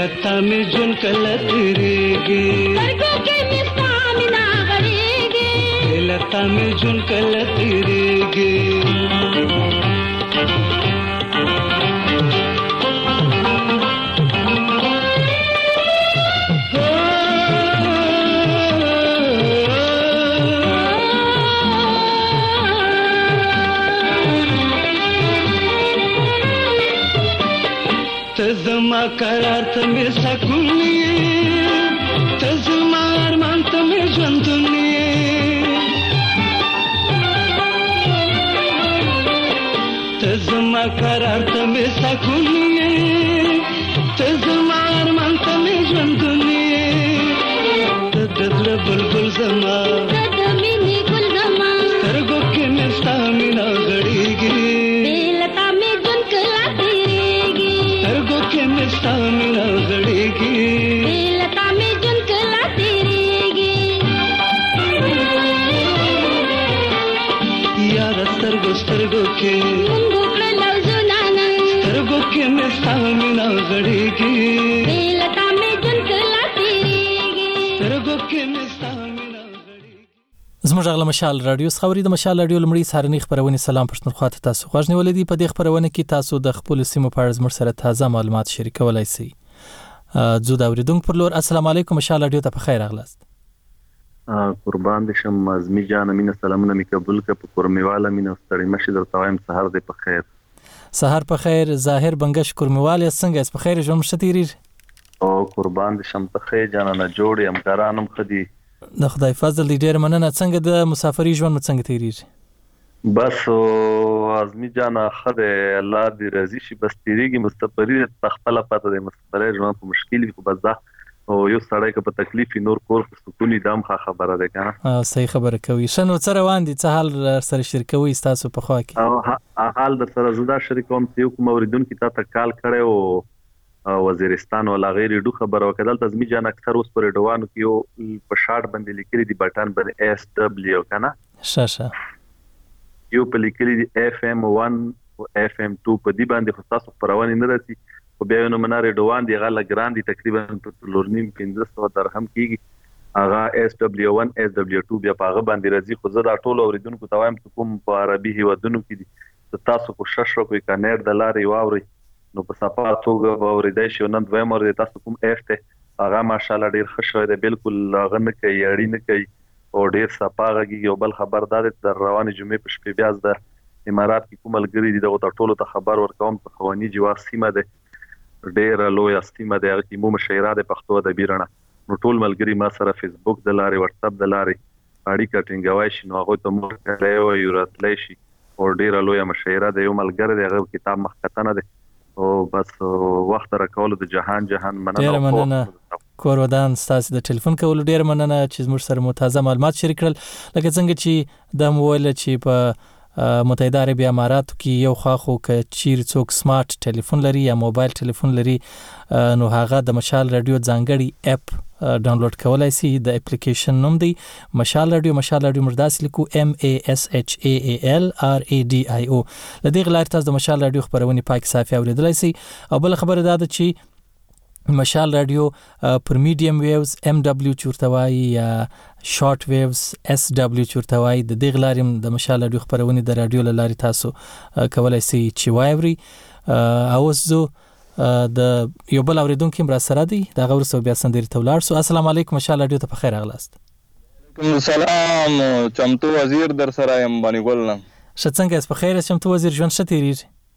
लता में जुन कला तेरेगे सरगो के मिस्तामिना गड़ेगे लता में जुन कला तेरेगे तज़मा करार तमें सकुनिए तज़मा अरमान तमें ज़ंदुनिए तज़मा करार तमें सकुनिए तज़मा अरमान तमें ज़ंदुनिए तदल बुलबुल ज़मा तदमिनी गुल ज़मा सरगो के मिस्तामिना गड़ेगी बेलता में जुनकला तेरेगी सरगो के मिस्तामिना गड़ेगी बेलता में जुनकला तेरेगी यार सरगो सरगो के मुंगो कलाव जुनाना सरगो के मिस्तामिना गड़ेगी बेलता में जुनकला तेरेगी सरगो के मिस्तामिना زموږ غلا مشال رادیو خبري د مشال رادیو لمړی سارنی خبرونه سلام پښتونخوا ته تاسو غوښنه ولدي په دې خبرونه کې تاسو د خپل سیمو په اړه زموږ سره تازه معلومات شریکولای شئ. زو دا اوریدونکو پر لور السلام علیکم مشال رادیو ته په خیر اغلاست. قربان دې شم ازمی جان مینه سلامونه می قبول ک په کورمیواله مینه ستړي مشه درته وایم سحر دې په خیر. سحر په خیر ظاهر بنگش کورمیواله څنګه اس په خیر ژوند مشتيري او قربان دې شم ته خیر جان نه جوړ یم ګرانم خدي د خدای فضل دې ډېر مننه. څنګه د مسافرۍ ژوند څنګه تیریږي؟ بس ازمی جان خدای الله دې راضي شي بس تیریږي مستقری تخپل پته د مسافرۍ ژوند په مشکل کې بس دا او یو سړی که په تکلیف نور کور په سکونی دام ښه خبره ده کنه. اه صحیح خبره کوي. شنو سره روان دي څه حال سره شریکوي تاسو په خوا کې؟ او حال در سره زدا شریکوم چې یو کوم اوریدونکو ته کال کړو او وزیرستان ولا غیر ډو خبر وکړل تزمی جان اکثر اوس پر ډوانو کې یو په شارټ باندې لیکلي دی بټن باندې اس دبليو کنه شاشه یو په لیکلي دی اف ام ون او اف ام ټو په دی باندې خو تاسو پرونه نه راځي او بیا نو مناره ډوان دی غلا ګران دی تقریبا په لورنیم پنځه سوه درهم کیږي هغه اس دبليو ون اس دبليو ټو بیا په هغه باندې راځي خو زه دا ټول اوریدونکو ته وایم کوم په عربي هیوادونو کې دي تاسو کوشش وکړئ کنه د لارې واوري نو په صفه توګه اوریدای شي نن دوی مور تاسو کوم افته هغه ماشاءالله ډیر ښه شوی دی بالکل هغه نه کوي اړی نه کوي او ډیر صفاغه یو بل خبردار د رواني جمعې په شپې بیا د امارات کې کوم لګری دي دغه ټولو ته خبر ورکوم په خواني جواب سیمه ده ډیر لوی سیمه ده هغه کې مو مشایره د پښتو د بیرنه نو ټول ملګری ما سره فیسبوک د لارې واتس اپ د لارې اړیکه ټینګوي شي نو هغه ته مو کوي او یوراتلی شي او ډیر لوی مشایره د یو ملګری دغه کتاب مخکتنه ده او بس وخت راکول د جهان جهان مننه ډیر مننه کور ودان ستاسو د ټلیفون کول ډیر مننه چې موږ سره متازه معلومات شریک کړل لکه څنګه چې د موبایل چې په متحده عربی اماراتو کې یو خاخو ک چیر څوک سمارټ ټلیفون لري یا موبایل ټلیفون لري نو هغه د مشال رادیو ځانګړي اپ ډاونلوډ کولای شي د اپلیکیشن نوم دی مشال رادیو مشال رادیو مرداس لیکو ام ا اس اچ ا ا ال ار ا ډي آی او لدې غلار تاسو د مشال رادیو خبرونه پاک صافي اوریدلای شي او بل خبره ده چې مشال رادیو پر میډیم ویوز ام دبليو چورتوای یا شارټ ویوز اس دبليو چورتوای د دې غلارم د مشال رادیو خبرونه د رادیو لاري تاسو کولای شي چې وایوري او زه د یو بل اوریدونکو مر سره دی دا غوړ سو بیا سندري تولار سو السلام علیکم مشال رادیو ته په خیر اغلاست. وعلیکم السلام چمتو وزیر در سره یم باندې ګلنم شڅنګ اس په خیر چمتو وزیر ژوند شتيري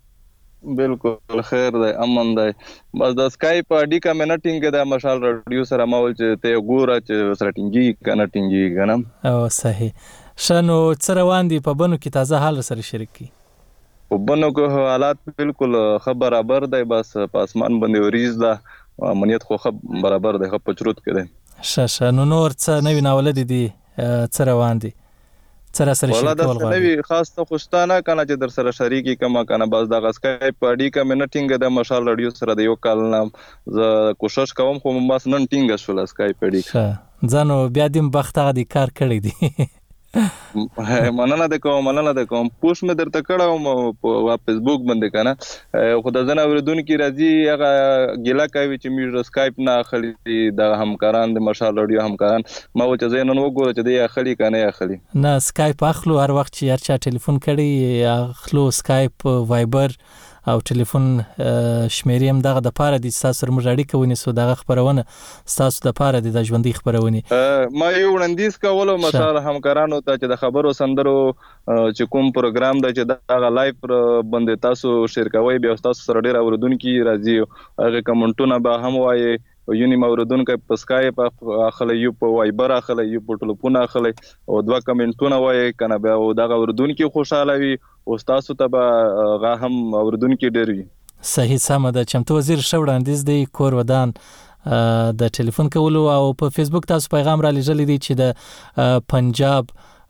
بالکل خیر دی امن دی بس د اسکایپ اډیکا منټینګ د مشال رادیو سره مول چې ته ګوره چې سره ټینګي کنه ټینګي کنه او صحیح شنو څروان دی په بنو کې تازه حال سره شریک کی په بنو کې حالات بالکل خبر برابر دی بس په اسمان باندې وریز ده امنیت خو خبر برابر دی خو پچروت کړي شاشه نو نور څه نوی ناولد دي څروان دی سره سره شریک ول غواړي نوی خاص ته خوشتانه کنه چې در سره شریکی کما کنه بس د اسکایپ اډیکا منټینګ د مشال رادیو سره د یو کال نام ز کوشش کوم خو بس نن ټینګ شول اسکایپ اډیکا ځانو بیا دیم بخت غدي کار کړی دی مننه د کوم مننه د کوم پوښ مې درته کړم په فیسبوک باندې کنه خو د زنه اوریدونکو راځي هغه ګیلا کوي چې موږ سکایپ نه اخلي د همکاران د مشال رادیو همکاران ما و چې زینن وګوره چې دی اخلي کنه اخلي نه سکایپ اخلو هر وخت چې هر چا ټلیفون کړي اخلو سکایپ وایبر او ټلیفون شمیرې هم دغه د پاره د تاسو سره موږ اړیکه ونیسو دغه خبرونه تاسو د پاره د ژوندۍ خبرونه ما یو وړاندیز کولو مثال همکارانو ته چې د خبرو سندرو چې کوم پروګرام د چې دغه لایف باندې تاسو شیر کوي بیا تاسو سره ډیر اوردونکو راځي هغه کمنټونه به هم وایي یونی موردونکو په سکایپ اخلي یو په وایبر اخلي یو په ټلیفون اخلي او دوا کمنټونه وایي کنه به دغه اوردونکو خوشاله وي او تاسو ته به غا هم اوردونکو ډیر وي صحیح سم ده چمتو وزیر شوړاندیز دی کور ودان د ټلیفون کولو او په فیسبوک تاسو پیغام را لېږلی دی چې د پنجاب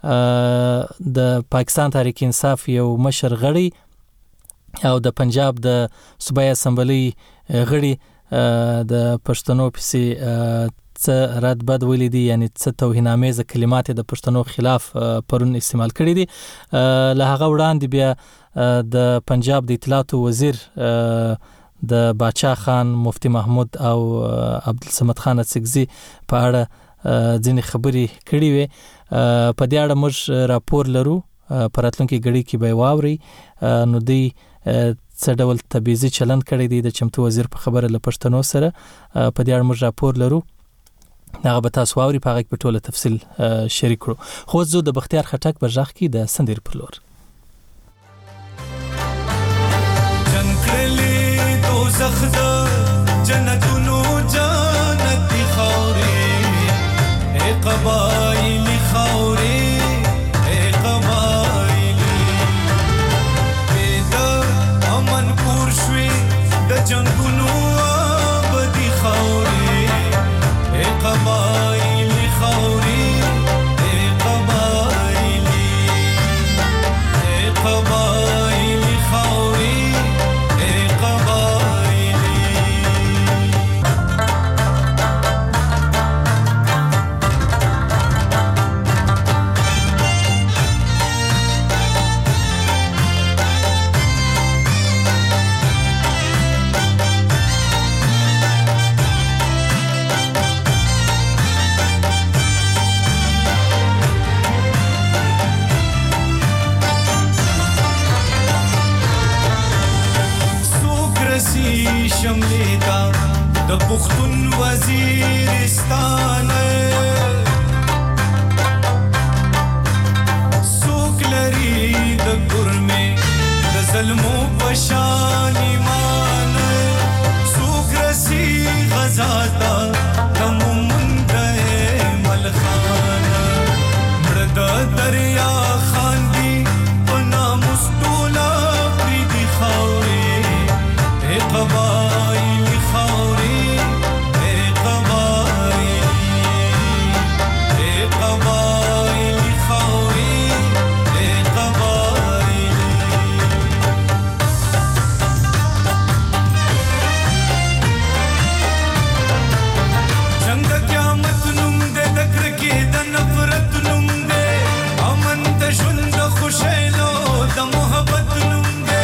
د پاکستان تحریک انصاف یو مشر غړي او د پنجاب د صوبایي اسمبلی غړي د پښتنو پسې څه رد بد ویلي دي یعنی څه توهینامیز کلمات د پښتنو خلاف پرون استعمال کړي دي له هغه وړاندې بیا د پنجاب د اطلاعات وزیر د باچا خان مفتی محمود او عبدالصمد خان اڅکزي په اړه ځینې خبرې کړي وي په دې اړه موږ راپور لرو په راتلونکي غړي کې به واوري نو دی څه ډول تبعیضي چلند کړی دی د چمتو وزیر په خبره له پښتنو سره په دې اړه موږ راپور لرو هغه به تاسو واوري په هغه په ټوله تفصیل شریک کړو خو زه د بختیار خټک په ځخ کې د سندیر پر لور جنکلې دوزخ د جنتونو جنت خوري اے قبایلی خوري اے قبایلی پیدا امن پور شوي د جنگونو آبادی خوري اے قبایلی خوري اے قبایلی اے قبایلی خوري اے قبایلی شملیتا د پختون وزیرستان سوک لري د ګرمه د ظلمو پشان ایمان سوک رسی غزاتا تمومند ملخان مرد دریا خان دی پنا مستولا پریدی خاوری اے قبائلی خاوری اے قبائلی اے قبائلی خاوری اے قبائلی جنگ قیامت نم دے دکر کی د نفرت نم دے امن د ژوند خوشالو د محبت نم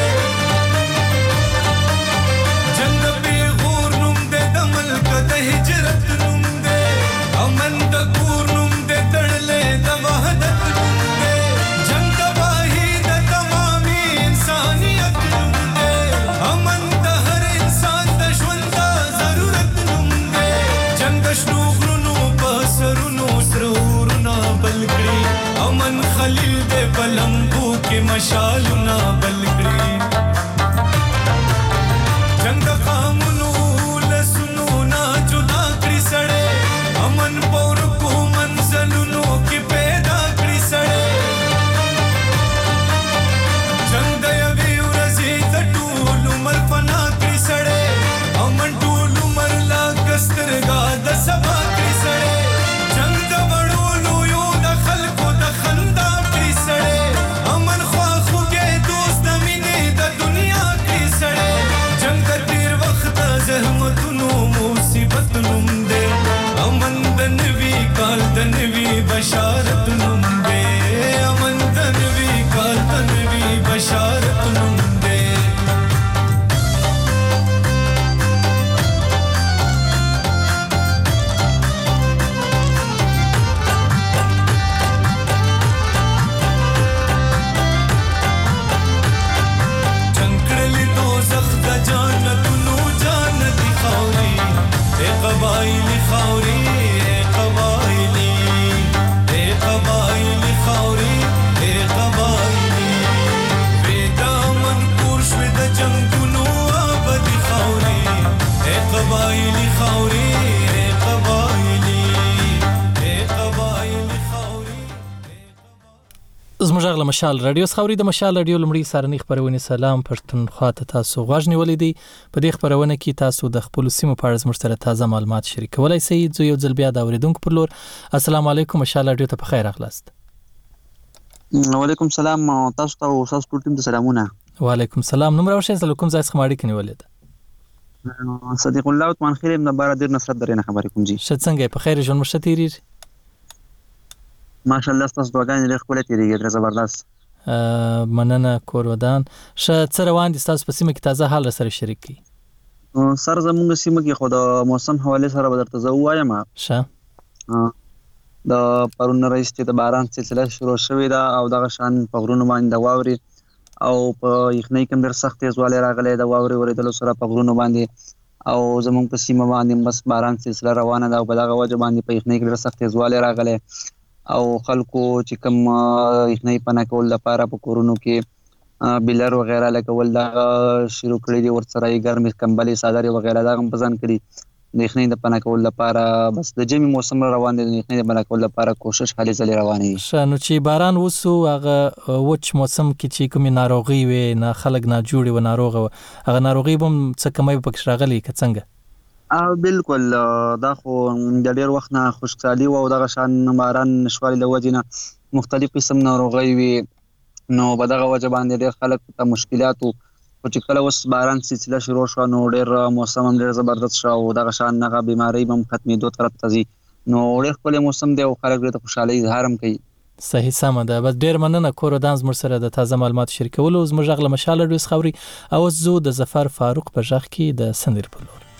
هجرت نوم دے امن د کور نوم دے تړلې د وحدت نوم دے جنگ تباہی د تمامي انسانيت نوم دے امن د هر انسان د ژوند ضرورت نوم دے جنگ شنو غرونو په سرونو سرورنا بلکړي امن خلیل دے بلمبو کې مشالونه بلکړي جنگ قامونو امن پور کو منزلونو کی پیدا کړی سړی جنگ د یوې ورځې د ټول عمر فنا کړی سړی امن ټول عمر لا کسترګا د سبا کړی سړی جنگ د وړو لویو د خلکو د خندا کړی سړی امن خوا خوږه قبایلی خوري قبایلی قبایلی خوري زموږ غل مشال رادیو خوري د مشال رادیو لمړی سارنی خبرونه سلام پښتونخوا ته تاسو غوښ نیولې دي په دې خبرونه کې تاسو د خپل سیمو په اړه زموږ سره تازه معلومات شریکولای شئ زه یو ځل بیا دا اوریدونکو پر لور السلام علیکم مشال رادیو ته په خیر اغلاست وعلیکم السلام تاسو ته او تاسو ټول ټیم ته سلامونه وعلیکم السلام نمبر او شې کوم ځای څخه ماړی کني ولید صدیق الله عثمان خیرم د بار ډیر نصرت درنه خبرې کوم جی شت څنګه په خیر ژوند مشتيري ماشاءالله تاسو دعاګانې ډېر ښکلې تیریږي ډېر زبردست مننه کور ودان ش څه روان دي تاسو په سیمه کې تازه حال سره شریک کی سر زموږ سیمه کې خو د موسم حواله سره بدرته زه وایم شه د پرون رئیس ته د باران سلسله شروع شوې ده او دغه شان په غرونو باندې د واوري او په یخنۍ کې ډېر سخت تیزواله راغله د واوري ورېدل سره په غرونو باندې او زموږ په سیمه باندې بس باران سلسله روانه ده او په دغه وجه باندې په یخنۍ کې ډېر سخت تیزواله راغله او خلکو چې کوم یخنۍ پناه کول لپاره په کورونو کې بلر وغیرہ لګول دا شروع کړی دي ورسره یې ګرمې کمبلې صادرې وغیرہ دا هم پزان کړي د یخنۍ د پناه کول لپاره بس د جمی موسم روان دي د یخنۍ د پناه کول لپاره کوشش حالي ځلې روانې شنو چې باران وسو هغه وچ موسم کې چې کومي ناروغي وي نه خلک نه جوړي و ناروغه هغه ناروغي بم څه کمای پکښ راغلي که څنګه او بالکل دا خو د ډیر وخت نه خوشحالي او دغه شان باران نشوالي د وجنه مختلف قسم ناروغي وي نو په دغه وجه باندې ډیر خلک ته مشکلات او چې کله وس باران سلسله شروع شو نو ډیر موسم هم ډیر زبردست شو او دغه شان نه بیماری هم ختمېدو طرف ته ځي نو ډیر خپل موسم دی او خلک ډیر خوشحالي اظهار هم کوي صحیح سم ده بس ډیر مننه کور دانز مر سره د تازه معلومات شریکولو زموږ غل مشال ډوس خوري او زو د ظفر فاروق په ځخ کې د سندر په لور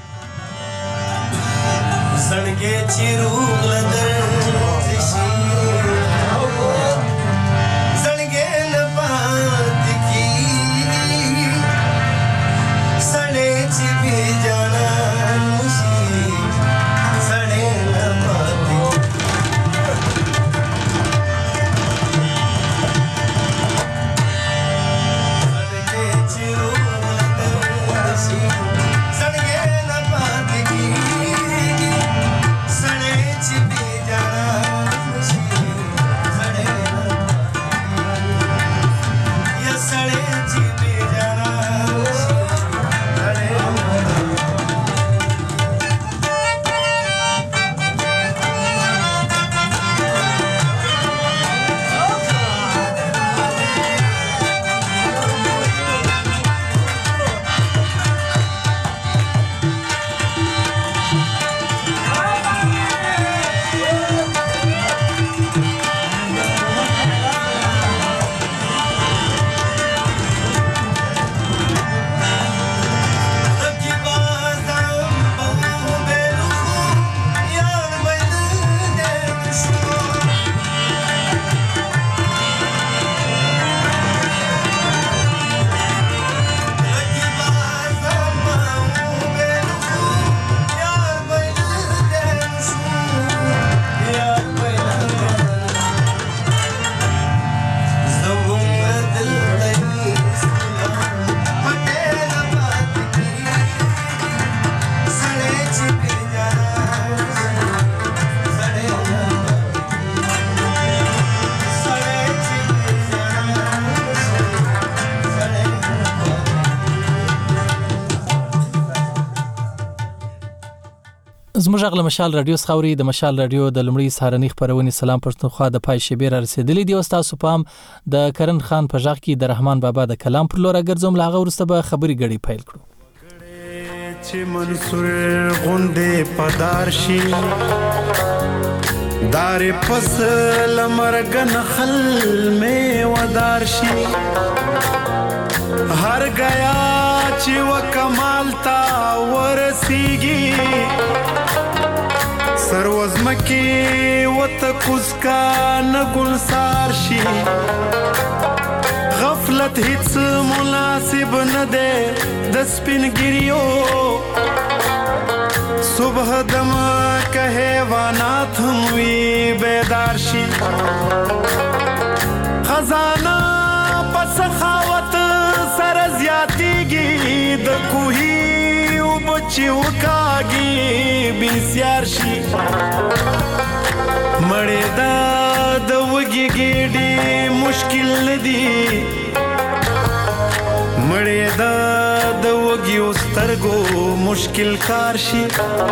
سړګې چې روغ لدر شي سړګې نه پات کی سړې چې بي جانا مشي سړې نه پات سړګې چې روغ لدر شي سړګې نه پات کی زموږ غل مشال رادیو خوري د مشال رادیو د لمړی سهارنی خبرونه سلام پښتونخوا د پای شبیر رسیدلې دی او تاسو پام د کرن خان په ځخ کې د رحمان بابا د کلام پر لور ګرځوم لاغه ورسته به خبري غړي پیل کړو چې منصور غوندې پدار شي دار پس لمرګن خل می ودار شي هر گیا چې وکمال تا ورسیږي سروزمکی وتکوز کا نګلسار شي غفلت هیڅ مناسب نه ده د سپینګریو صبح دم که حیوانات هم وی بیدار شي خزانه پس خاوت سر زیاتیږي د کوهي او چې وکاږي بسیار شي مړې دا د وږي ګېډې مشکل نه دي مړې دا د وږي سترګو مشکل کار شي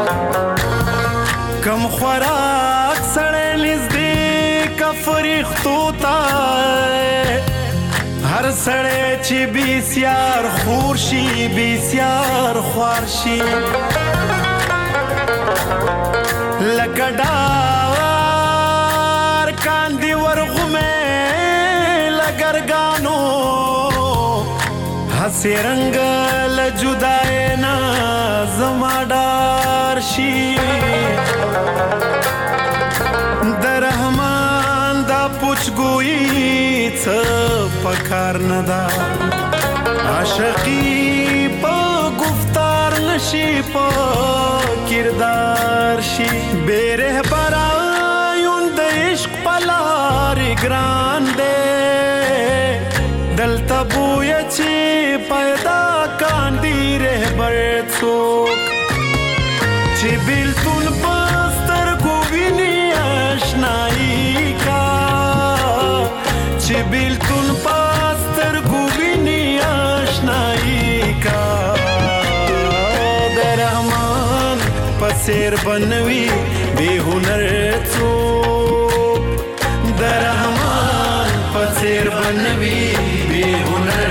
کم خوراک سړی نږدې کا فرښتو ته هر سړی چې بسیار خور شي بسیار خوار شي لکه ډار کاندي ورغمې لګرګانو هسې رنګ له جدای نه زما ډار شي د رحمان دا پوچګویي څه پکار نه ده عاشقي په گفتار نشي په کردار شي بے رهبره یون د عشق په لارې ګران دی دلته بویه چې پیدا کاندي رهبر څوک چې بیلتون په سترګو ویني اشنایي کا چې بیلتون په سترګو ویني اشنایي کا د رحمان په څېر بنوي بې هنر څوک د رحمان په څېر بنوي بې هنر